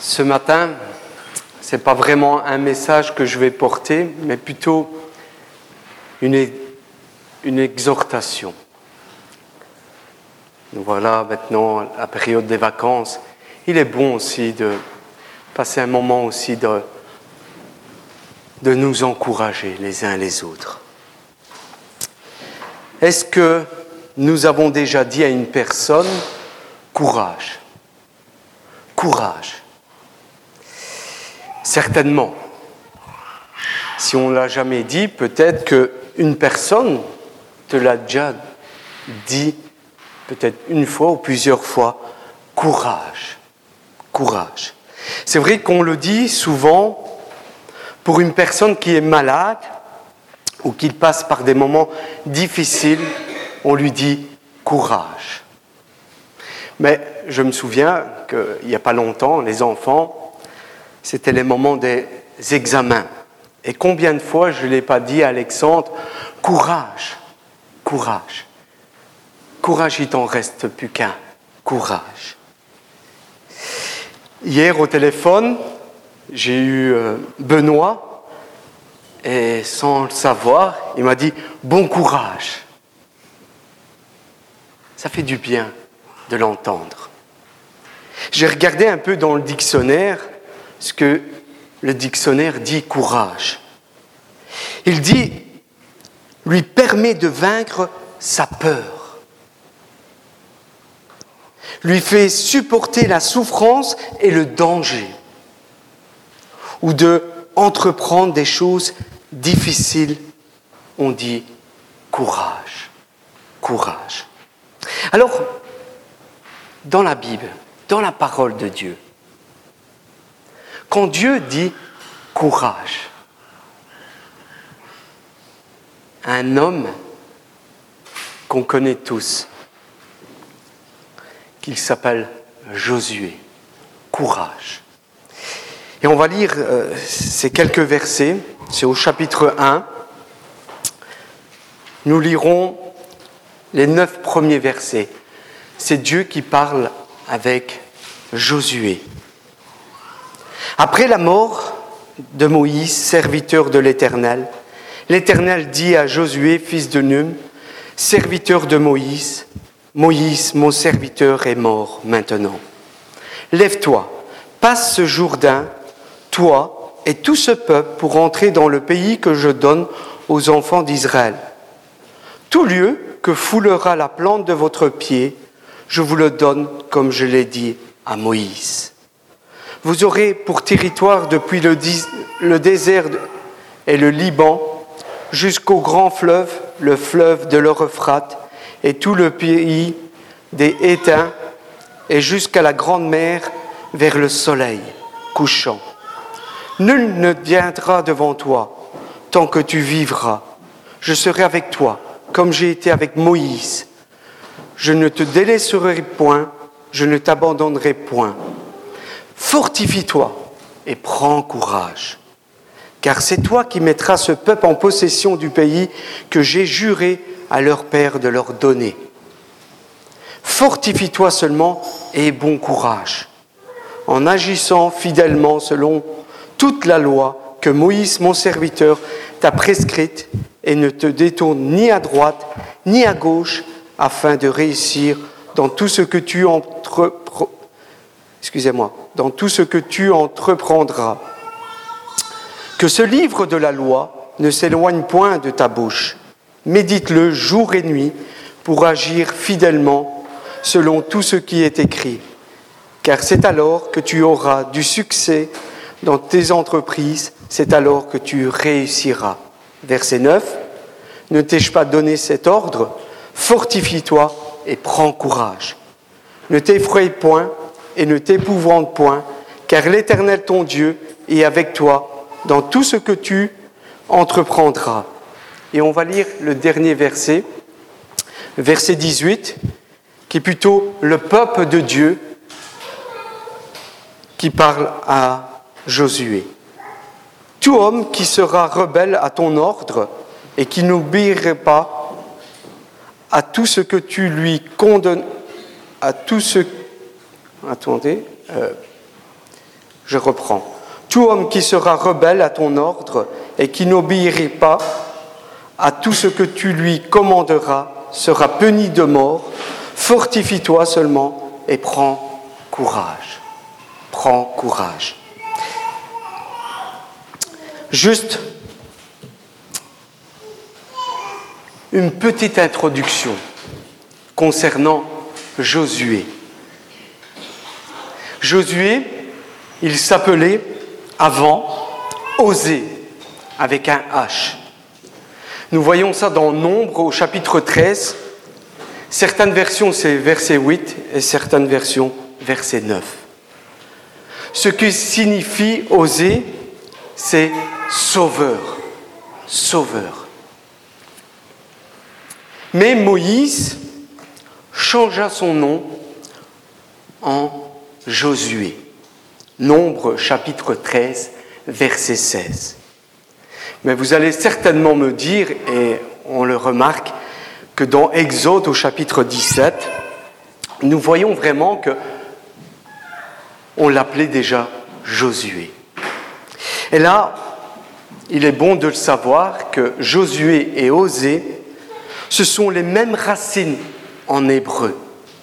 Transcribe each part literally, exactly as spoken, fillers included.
Ce matin, ce n'est pas vraiment un message que je vais porter, mais plutôt une, une exhortation. Nous voilà maintenant à la période des vacances. Il est bon aussi de passer un moment aussi de, de nous encourager les uns les autres. Est-ce que nous avons déjà dit à une personne « courage » ? Courage. Certainement. Si on ne l'a jamais dit, peut-être qu'une personne te l'a déjà dit, peut-être une fois ou plusieurs fois, courage. Courage. C'est vrai qu'on le dit souvent pour une personne qui est malade ou qui passe par des moments difficiles, on lui dit courage. Mais je me souviens qu'il n'y a pas longtemps, les enfants, c'était les moments des examens. Et combien de fois je ne l'ai pas dit à Alexandre, courage, courage. Courage, il t'en reste plus qu'un. Courage. Hier au téléphone, j'ai eu euh, Benoît, et sans le savoir, il m'a dit « bon courage ». Ça fait du bien de l'entendre. J'ai regardé un peu dans le dictionnaire ce que le dictionnaire dit courage. Il dit lui permet de vaincre sa peur, lui fait supporter la souffrance et le danger, ou de entreprendre des choses difficiles. On dit courage, courage. Alors, dans la Bible, dans la parole de Dieu, quand Dieu dit courage, un homme qu'on connaît tous, qu'il s'appelle Josué, courage. Et on va lire euh, ces quelques versets, c'est au chapitre un. Nous lirons les neuf premiers versets. C'est Dieu qui parle avec Josué. Après la mort de Moïse, serviteur de l'Éternel, l'Éternel dit à Josué, fils de Nun, serviteur de Moïse, Moïse, mon serviteur, est mort maintenant. Lève-toi, passe ce Jourdain, toi et tout ce peuple, pour entrer dans le pays que je donne aux enfants d'Israël. Tout lieu que foulera la plante de votre pied, je vous le donne comme je l'ai dit à Moïse. Vous aurez pour territoire depuis le, le désert et le Liban jusqu'au grand fleuve, le fleuve de l'Euphrate, et tout le pays des Hétins, et jusqu'à la grande mer vers le soleil couchant. Nul ne viendra devant toi tant que tu vivras. Je serai avec toi, comme j'ai été avec Moïse. Je ne te délaisserai point, je ne t'abandonnerai point. Fortifie-toi et prends courage, car c'est toi qui mettras ce peuple en possession du pays que j'ai juré à leur père de leur donner. Fortifie-toi seulement et aie bon courage, en agissant fidèlement selon toute la loi que Moïse, mon serviteur, t'a prescrite, et ne te détourne ni à droite ni à gauche, afin de réussir dans tout ce que tu entreprendras. Excusez-moi, dans tout ce que tu entreprendras. Que ce livre de la loi ne s'éloigne point de ta bouche. Médite-le jour et nuit pour agir fidèlement selon tout ce qui est écrit. Car c'est alors que tu auras du succès dans tes entreprises, c'est alors que tu réussiras. Verset neuf. Ne t'ai-je pas donné cet ordre ? Fortifie-toi et prends courage. Ne t'effraie point et ne t'épouvante point, car l'Éternel ton Dieu est avec toi dans tout ce que tu entreprendras. Et on va lire le dernier verset, verset dix-huit, qui est plutôt le peuple de Dieu qui parle à Josué. Tout homme qui sera rebelle à ton ordre et qui n'obéirait pas à tout ce que tu lui condamnes, à tout ce Attendez. Euh, je reprends. Tout homme qui sera rebelle à ton ordre et qui n'obéira pas à tout ce que tu lui commanderas sera puni de mort. Fortifie-toi seulement et prends courage. Prends courage. Juste une petite introduction concernant Josué. Josué, il s'appelait avant Osée, avec un H. Nous voyons ça dans Nombre au chapitre treize. Certaines versions, c'est verset huit et certaines versions, verset neuf. Ce qui signifie Osée, c'est sauveur. Sauveur. Mais Moïse changea son nom en Josué. Nombre chapitre treize, verset seize. Mais vous allez certainement me dire, et on le remarque, que dans Exode au chapitre dix-sept, nous voyons vraiment que on l'appelait déjà Josué. Et là, il est bon de le savoir que Josué et Osée, ce sont les mêmes racines en hébreu.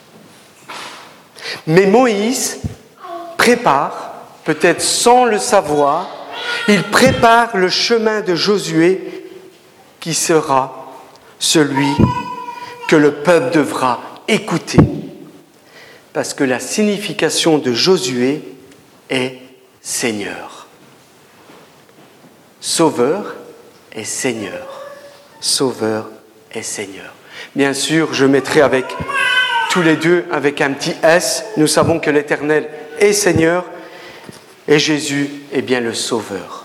Mais Moïse prépare, peut-être sans le savoir, il prépare le chemin de Josué qui sera celui que le peuple devra écouter. Parce que la signification de Josué est Seigneur. Sauveur et Seigneur. Sauveur et Seigneur. Bien sûr, je mettrai avec tous les deux avec un petit S. Nous savons que l'Éternel est Seigneur et Jésus est bien le Sauveur.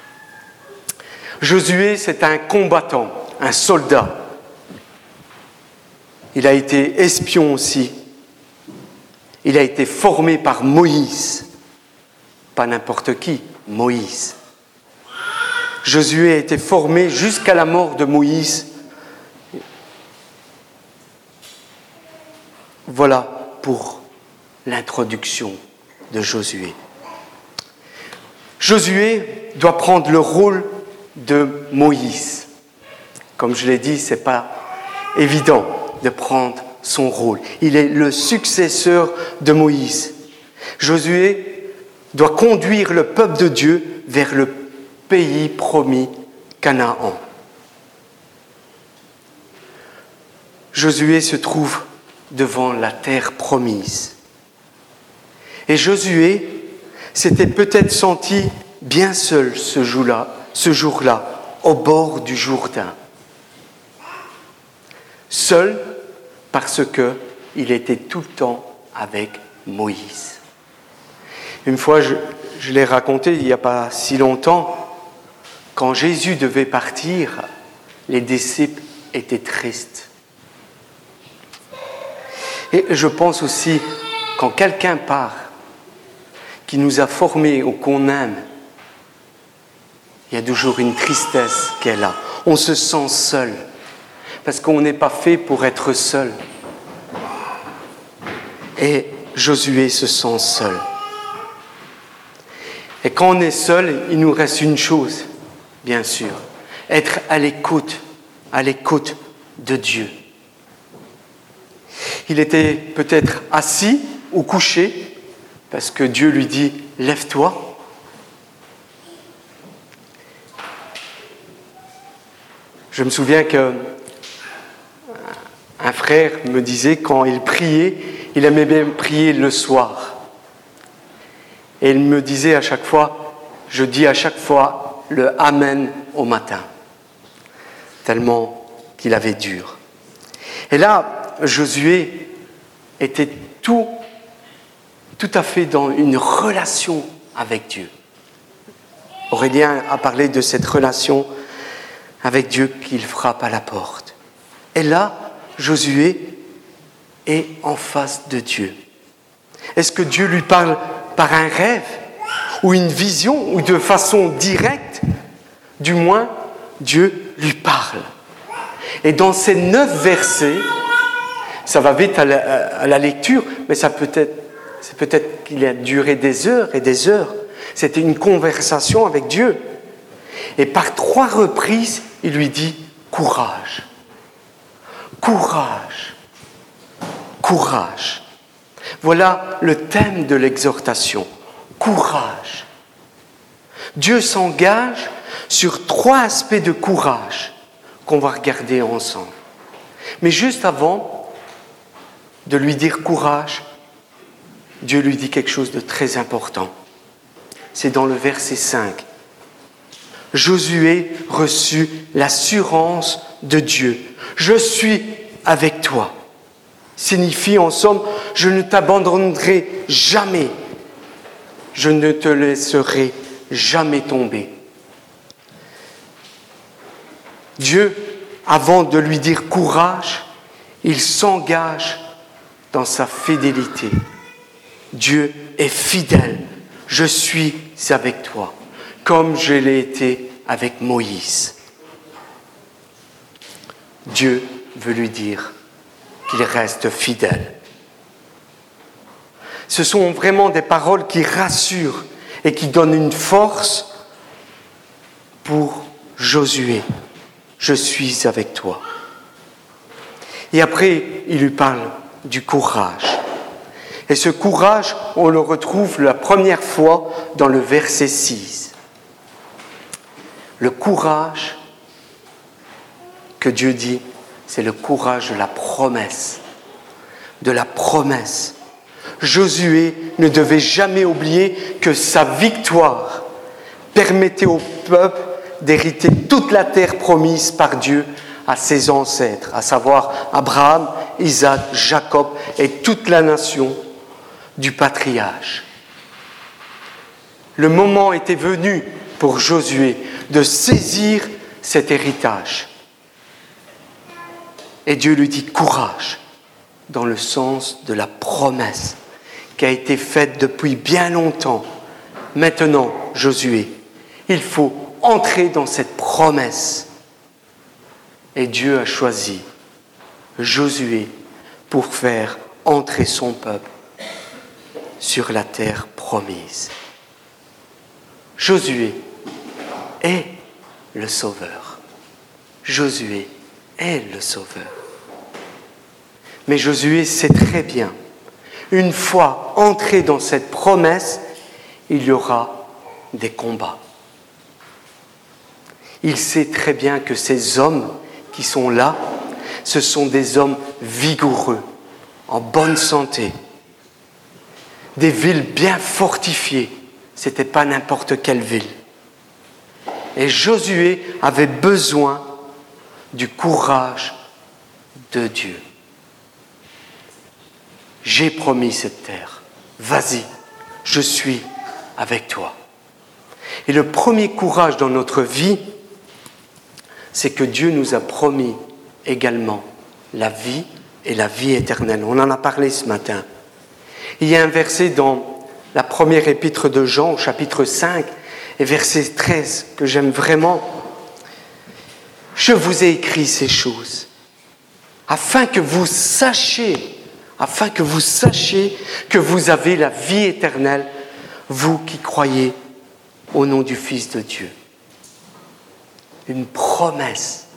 Josué, c'est un combattant, un soldat. Il a été espion aussi. Il a été formé par Moïse. Pas n'importe qui, Moïse. Josué a été formé jusqu'à la mort de Moïse. Voilà pour l'introduction de Josué. Josué doit prendre le rôle de Moïse. Comme je l'ai dit, ce n'est pas évident de prendre son rôle. Il est le successeur de Moïse. Josué doit conduire le peuple de Dieu vers le pays promis, Canaan. Josué se trouve devant la terre promise. Et Josué s'était peut-être senti bien seul ce jour-là, ce jour-là, au bord du Jourdain. Seul parce qu'il était tout le temps avec Moïse. Une fois, je, je l'ai raconté il n'y a pas si longtemps, quand Jésus devait partir, les disciples étaient tristes. Et je pense aussi, quand quelqu'un part, qui nous a formés ou qu'on aime, il y a toujours une tristesse qui est là. On se sent seul, parce qu'on n'est pas fait pour être seul. Et Josué se sent seul. Et quand on est seul, il nous reste une chose, bien sûr, être à l'écoute, à l'écoute de Dieu. Il était peut-être assis ou couché, parce que Dieu lui dit « Lève-toi ». Je me souviens qu'un frère me disait, quand il priait, il aimait bien prier le soir. Et il me disait à chaque fois, je dis à chaque fois le « Amen » au matin, tellement qu'il avait dur. Et là, Josué était tout, tout à fait dans une relation avec Dieu. Aurélien a parlé de cette relation avec Dieu qu'il frappe à la porte. Et là, Josué est en face de Dieu. Est-ce que Dieu lui parle par un rêve ou une vision ou de façon directe? Du moins, Dieu lui parle. Et dans ces neuf versets, ça va vite à la, à la lecture, mais ça peut être, c'est peut-être qu'il a duré des heures et des heures. C'était une conversation avec Dieu. Et par trois reprises, il lui dit « courage, courage, courage ». Voilà le thème de l'exhortation, courage. Dieu s'engage sur trois aspects de courage qu'on va regarder ensemble. Mais juste avant de lui dire courage, Dieu lui dit quelque chose de très important. C'est dans le verset cinq. Josué reçut l'assurance de Dieu. Je suis avec toi. Signifie en somme, je ne t'abandonnerai jamais. Je ne te laisserai jamais tomber. Dieu, avant de lui dire courage, il s'engage dans sa fidélité. Dieu est fidèle. Je suis avec toi, comme je l'ai été avec Moïse. Dieu veut lui dire qu'il reste fidèle. Ce sont vraiment des paroles qui rassurent et qui donnent une force pour Josué. Je suis avec toi. Et après, il lui parle du courage. Et ce courage, on le retrouve la première fois dans le verset six. Le courage que Dieu dit, c'est le courage de la promesse. De la promesse. Josué ne devait jamais oublier que sa victoire permettait au peuple d'hériter toute la terre promise par Dieu à ses ancêtres, à savoir Abraham, Isaac, Jacob et toute la nation du patriarche. Le moment était venu pour Josué de saisir cet héritage. Et Dieu lui dit courage, dans le sens de la promesse qui a été faite depuis bien longtemps. Maintenant, Josué, il faut entrer dans cette promesse. Et Dieu a choisi Josué pour faire entrer son peuple sur la terre promise. Josué est le Sauveur. Josué est le Sauveur. Mais Josué sait très bien, une fois entré dans cette promesse, il y aura des combats. Il sait très bien que ces hommes qui sont là, ce sont des hommes vigoureux, en bonne santé, des villes bien fortifiées. Ce n'était pas n'importe quelle ville. Et Josué avait besoin du courage de Dieu. J'ai promis cette terre. Vas-y, je suis avec toi. Et le premier courage dans notre vie, c'est que Dieu nous a promis également la vie et la vie éternelle. On en a parlé ce matin. Il y a un verset dans la première épître de Jean, au chapitre cinq, et verset treize, que j'aime vraiment. Je vous ai écrit ces choses, afin que vous sachiez, afin que vous sachiez que vous avez la vie éternelle, vous qui croyez au nom du Fils de Dieu. Une promesse.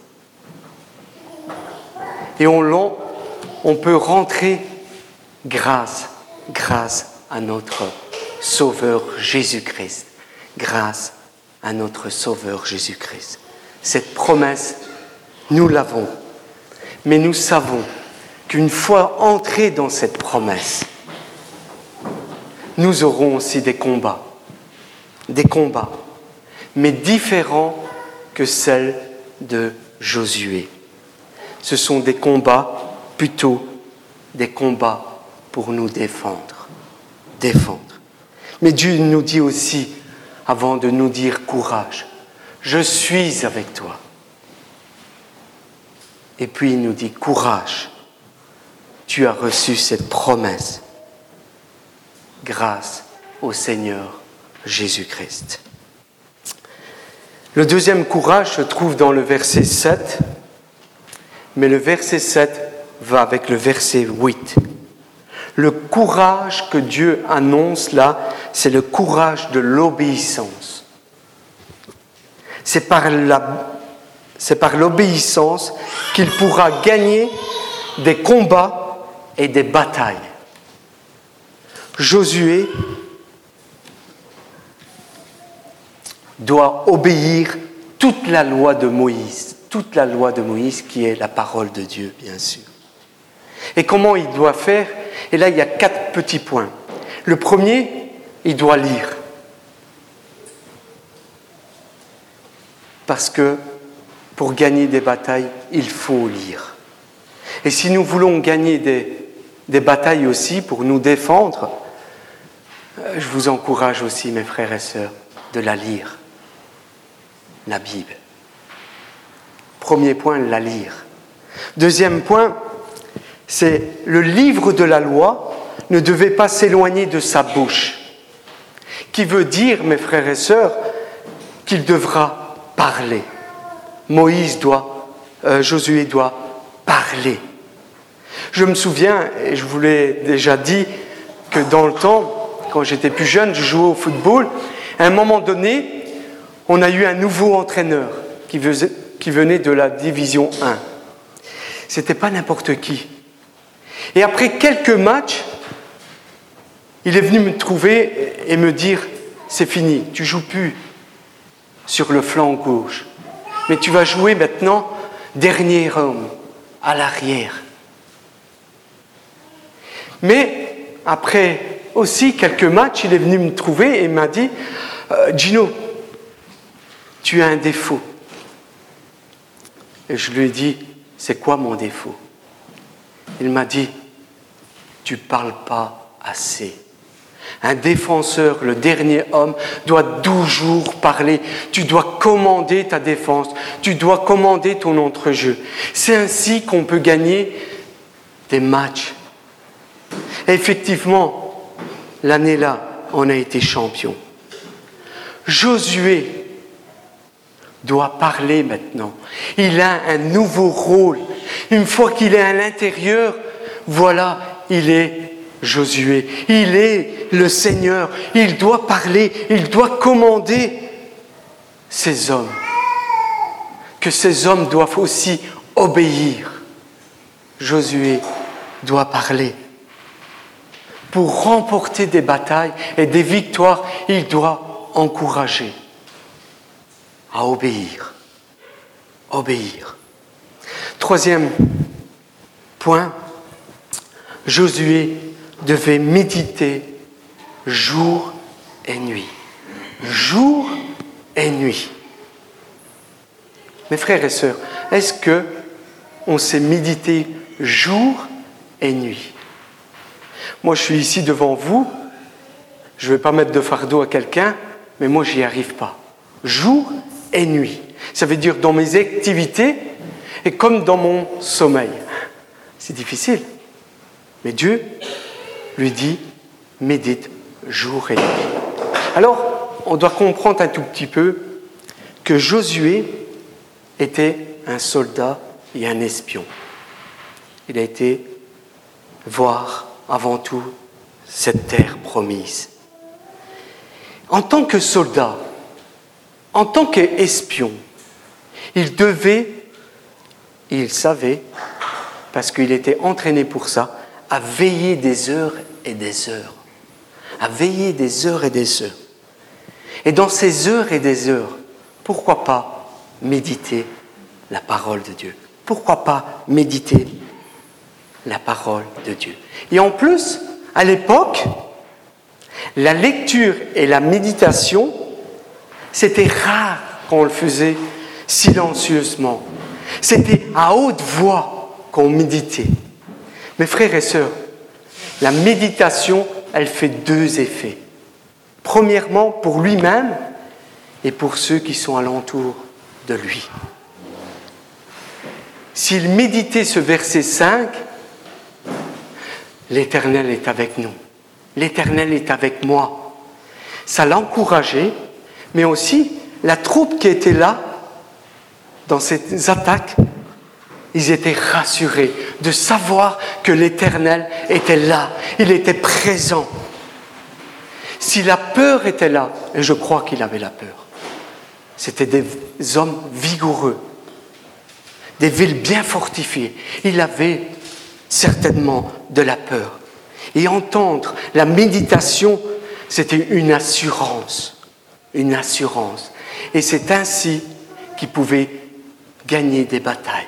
Et on, on peut rentrer grâce, grâce à notre Sauveur Jésus-Christ. Grâce à notre Sauveur Jésus-Christ. Cette promesse, nous l'avons. Mais nous savons qu'une fois entrés dans cette promesse, nous aurons aussi des combats. Des combats, mais différents que celles de Josué. Ce sont des combats, plutôt des combats pour nous défendre. Défendre. Mais Dieu nous dit aussi, avant de nous dire courage, je suis avec toi. Et puis il nous dit courage, tu as reçu cette promesse grâce au Seigneur Jésus-Christ. Le deuxième courage se trouve dans le verset sept, mais le verset sept va avec le verset huit. Le courage que Dieu annonce là, c'est le courage de l'obéissance. C'est par la, c'est par l'obéissance qu'il pourra gagner des combats et des batailles. Josué doit obéir toute la loi de Moïse, toute la loi de Moïse qui est la parole de Dieu, bien sûr. Et comment il doit faire? Et là, il y a quatre petits points. Le premier, il doit lire. Parce que pour gagner des batailles, il faut lire. Et si nous voulons gagner des, des batailles aussi pour nous défendre, je vous encourage aussi, mes frères et sœurs, de la lire. La Bible. Premier point, la lire. Deuxième point, c'est le livre de la loi ne devait pas s'éloigner de sa bouche. Qui veut dire, mes frères et sœurs, qu'il devra parler. Moïse doit, euh, Josué doit parler. Je me souviens, et je vous l'ai déjà dit, que dans le temps, quand j'étais plus jeune, je jouais au football. À un moment donné, on a eu un nouveau entraîneur qui venait de la division un. C'était pas n'importe qui. Et après quelques matchs, il est venu me trouver et me dire « C'est fini, tu joues plus sur le flanc gauche, mais tu vas jouer maintenant dernier homme, à l'arrière. » Mais après aussi quelques matchs, il est venu me trouver et m'a dit euh, « Gino, tu as un défaut. » Et je lui ai dit « C'est quoi mon défaut ?» Il m'a dit « Tu ne parles pas assez. » Un défenseur, le dernier homme, doit toujours parler. Tu dois commander ta défense. Tu dois commander ton entrejeu. C'est ainsi qu'on peut gagner des matchs. Et effectivement, l'année-là, on a été champion. Josué doit parler maintenant. Il a un nouveau rôle. Une fois qu'il est à l'intérieur, voilà, il est Josué. Il est le Seigneur. Il doit parler, il doit commander ces hommes. Que ces hommes doivent aussi obéir. Josué doit parler. Pour remporter des batailles et des victoires, il doit encourager à obéir. Obéir. Troisième point, Josué devait méditer jour et nuit. Jour et nuit. Mes frères et sœurs, est-ce que on sait méditer jour et nuit? Moi, je suis ici devant vous, je ne vais pas mettre de fardeau à quelqu'un, mais moi, je n'y arrive pas. Jour et nuit. Ça veut dire dans mes activités et comme dans mon sommeil. C'est difficile. Mais Dieu lui dit, médite jour et nuit. Alors, on doit comprendre un tout petit peu que Josué était un soldat et un espion. Il a été voir avant tout cette terre promise. En tant que soldat, en tant qu'espion, il devait, et il savait, parce qu'il était entraîné pour ça, à veiller des heures et des heures. À veiller des heures et des heures. Et dans ces heures et des heures, pourquoi pas méditer la parole de Dieu? Pourquoi pas méditer la parole de Dieu? Et en plus, à l'époque, la lecture et la méditation, c'était rare qu'on le faisait silencieusement. C'était à haute voix qu'on méditait. Mes frères et sœurs, la méditation, elle fait deux effets. Premièrement, pour lui-même et pour ceux qui sont alentour de lui. S'il méditait ce verset cinq, l'Éternel est avec nous. L'Éternel est avec moi. Ça l'encourageait, mais aussi la troupe qui était là, dans ces attaques, ils étaient rassurés de savoir que l'Éternel était là, il était présent. Si la peur était là, et je crois qu'il avait la peur, c'était des hommes vigoureux, des villes bien fortifiées. Il avait certainement de la peur. Et entendre la méditation, c'était une assurance, une assurance. Et c'est ainsi qu'il pouvait gagner des batailles,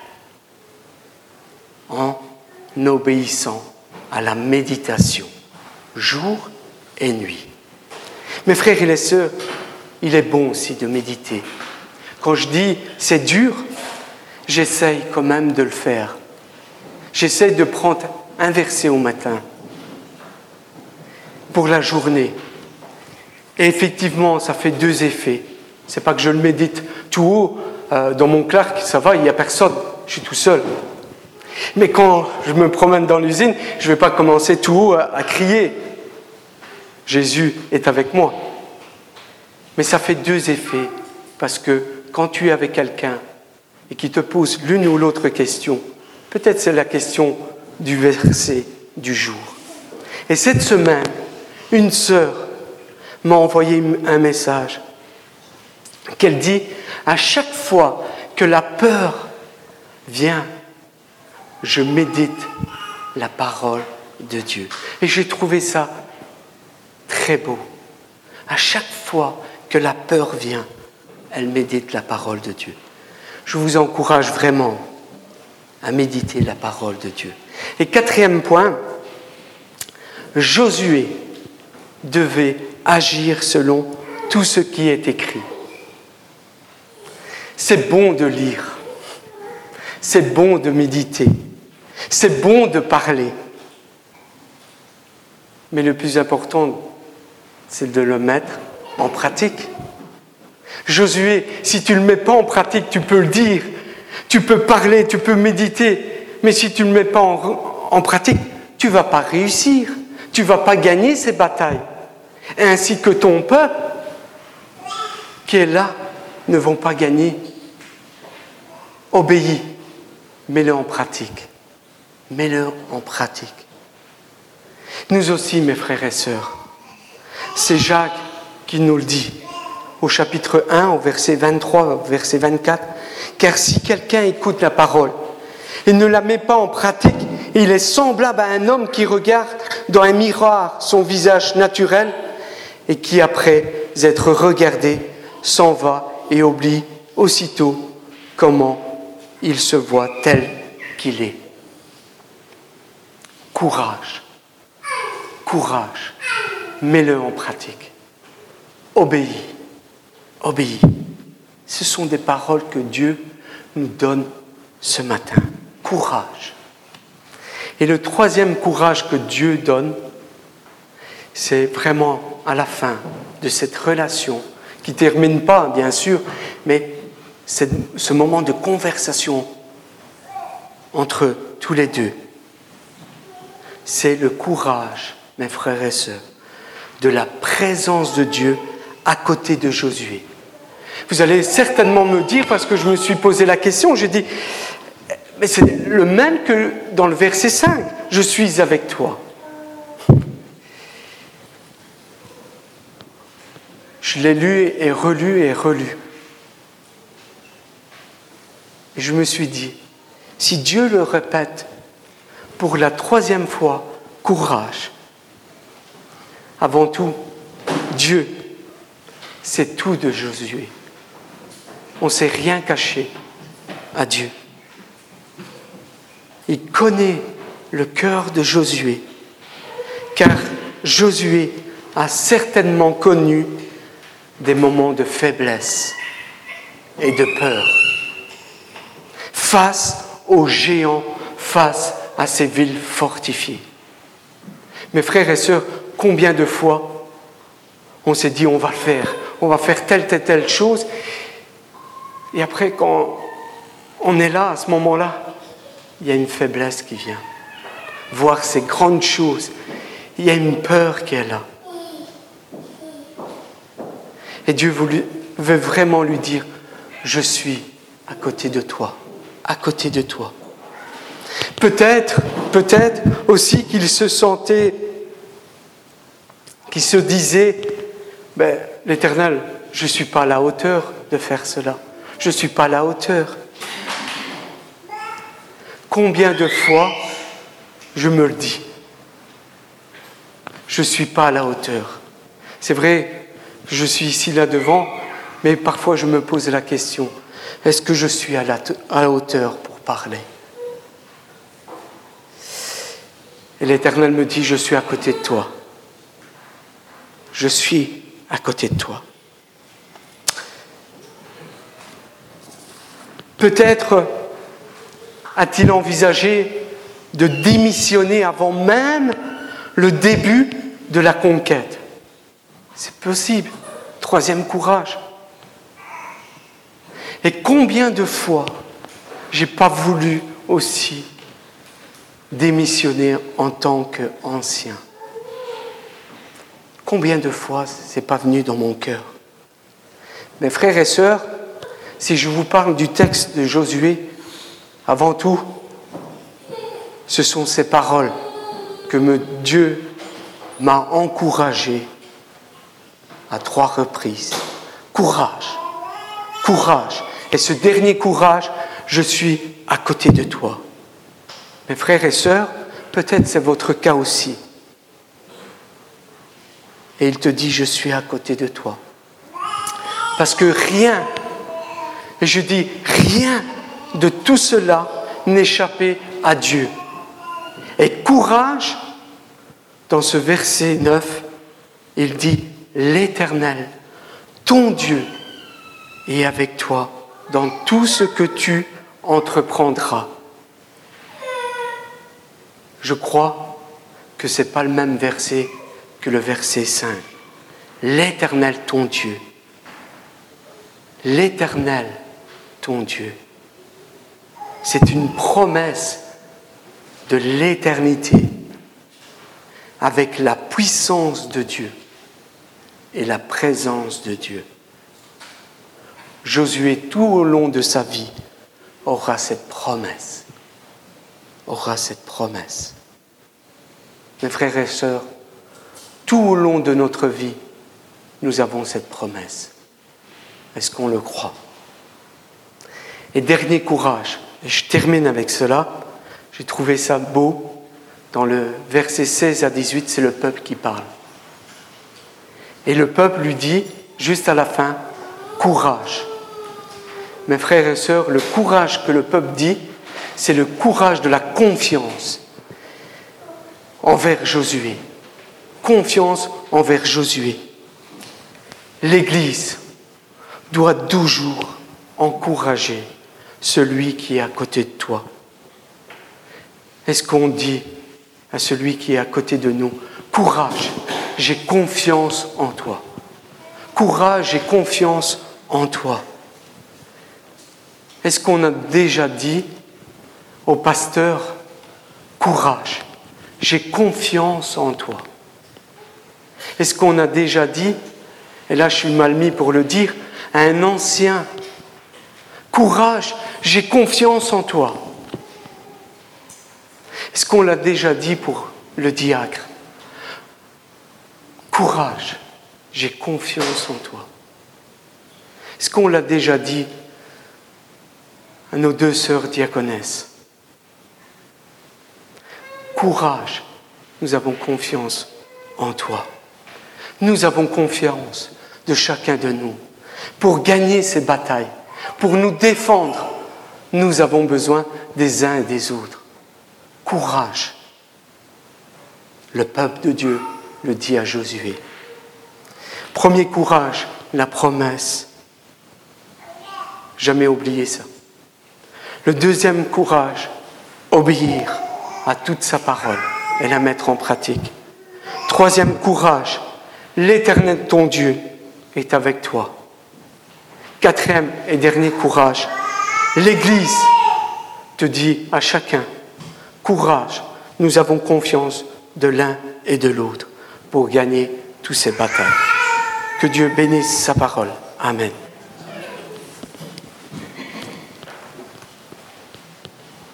en obéissant à la méditation, jour et nuit. Mes frères et les sœurs, il est bon aussi de méditer. Quand je dis c'est dur, j'essaye quand même de le faire. J'essaye de prendre un verset au matin pour la journée. Et effectivement, ça fait deux effets. C'est pas que je le médite tout haut euh, dans mon Clark, ça va, il n'y a personne, je suis tout seul. Mais quand je me promène dans l'usine, je ne vais pas commencer tout haut à, à crier. Jésus est avec moi. Mais ça fait deux effets, parce que quand tu es avec quelqu'un et qu'il te pose l'une ou l'autre question, peut-être c'est la question du verset du jour. Et cette semaine, une sœur m'a envoyé un message qu'elle dit « À chaque fois que la peur vient, je médite la parole de Dieu. » Et j'ai trouvé ça très beau. À chaque fois que la peur vient, elle médite la parole de Dieu. Je vous encourage vraiment à méditer la parole de Dieu. Et quatrième point, Josué devait agir selon tout ce qui est écrit. C'est bon de lire, c'est bon de méditer, c'est bon de parler. Mais le plus important, c'est de le mettre en pratique. Josué, si tu ne le mets pas en pratique, tu peux le dire, tu peux parler, tu peux méditer, mais si tu ne le mets pas en, en pratique, tu ne vas pas réussir, tu ne vas pas gagner ces batailles. Ainsi que ton peuple, qui est là, ne vont pas gagner. Obéis, mets-le en pratique. Mets-le en pratique. Nous aussi, mes frères et sœurs, c'est Jacques qui nous le dit au chapitre un, au verset vingt-trois, au verset vingt-quatre. « Car si quelqu'un écoute la parole et ne la met pas en pratique, il est semblable à un homme qui regarde dans un miroir son visage naturel et qui, après être regardé, s'en va et oublie aussitôt comment il se voit tel qu'il est. » Courage, courage, mets-le en pratique. Obéis, obéis. Ce sont des paroles que Dieu nous donne ce matin. Courage. Et le troisième courage que Dieu donne, c'est vraiment à la fin de cette relation, qui ne termine pas, bien sûr, mais c'est ce moment de conversation entre tous les deux. C'est le courage, mes frères et sœurs, de la présence de Dieu à côté de Josué. Vous allez certainement me dire, parce que je me suis posé la question, j'ai dit, mais c'est le même que dans le verset cinq, « Je suis avec toi ». Je l'ai lu et relu et relu. Et je me suis dit, si Dieu le répète pour la troisième fois, courage. Avant tout, Dieu, c'est tout de Josué. On ne s'est rien caché à Dieu. Il connaît le cœur de Josué, car Josué a certainement connu des moments de faiblesse et de peur face aux géants, face à ces villes fortifiées. Mes frères et sœurs, combien de fois on s'est dit on va le faire, on va faire telle, telle, telle chose, et après quand on est là, à ce moment-là, il y a une faiblesse qui vient. Voir ces grandes choses, il y a une peur qui est là. Et Dieu veut vraiment lui dire, je suis à côté de toi, à côté de toi. Peut-être, peut-être aussi qu'il se sentait, qu'il se disait, ben, l'Éternel, je ne suis pas à la hauteur de faire cela. Je ne suis pas à la hauteur. Combien de fois je me le dis? Je ne suis pas à la hauteur. C'est vrai, je suis ici là devant, mais parfois je me pose la question, est-ce que je suis à la, à la hauteur pour parler? Et l'Éternel me dit, je suis à côté de toi. Je suis à côté de toi. Peut-être a-t-il envisagé de démissionner avant même le début de la conquête. C'est possible. Troisième courage. Et combien de fois j'ai pas voulu aussi démissionner en tant qu'ancien? Combien de fois c'est pas venu dans mon cœur? Mes frères et sœurs, si je vous parle du texte de Josué, avant tout, ce sont ces paroles que me, Dieu m'a encouragé à trois reprises. Courage, courage. Et ce dernier courage, je suis à côté de toi. Mes frères et sœurs, peut-être c'est votre cas aussi. Et il te dit, je suis à côté de toi. Parce que rien, et je dis rien de tout cela n'échappait à Dieu. Et courage, dans ce verset neuf, il dit, l'Éternel, ton Dieu, est avec toi dans tout ce que tu entreprendras. Je crois que ce n'est pas le même verset que le verset cinq. L'Éternel, ton Dieu. L'Éternel, ton Dieu. C'est une promesse de l'éternité avec la puissance de Dieu et la présence de Dieu. Josué, tout au long de sa vie, aura cette promesse. Aura cette promesse. Mes frères et sœurs, tout au long de notre vie, nous avons cette promesse. Est-ce qu'on le croit? Et dernier courage, et je termine avec cela, j'ai trouvé ça beau, dans le verset seize à dix-huit, c'est le peuple qui parle. Et le peuple lui dit, juste à la fin, courage. Mes frères et sœurs, le courage que le peuple dit, c'est le courage de la confiance envers Josué. Confiance envers Josué. L'Église doit toujours encourager celui qui est à côté de toi. Est-ce qu'on dit à celui qui est à côté de nous, courage, j'ai confiance en toi. Courage, j'ai confiance en toi. Est-ce qu'on a déjà dit au pasteur, courage, j'ai confiance en toi. Est-ce qu'on a déjà dit, et là je suis mal mis pour le dire, à un ancien, courage, j'ai confiance en toi. Est-ce qu'on l'a déjà dit pour le diacre? Courage, j'ai confiance en toi. Est-ce qu'on l'a déjà dit à nos deux sœurs diaconesses? Courage, nous avons confiance en toi. Nous avons confiance de chacun de nous. Pour gagner ces batailles, pour nous défendre, nous avons besoin des uns et des autres. Courage. Le peuple de Dieu le dit à Josué. Premier courage, la promesse. Jamais oublier ça. Le deuxième courage, obéir à toute sa parole et la mettre en pratique. Troisième courage, l'Éternel ton Dieu est avec toi. Quatrième et dernier courage, l'Église te dit à chacun, courage, nous avons confiance de l'un et de l'autre pour gagner toutes ces batailles. Que Dieu bénisse sa parole. Amen.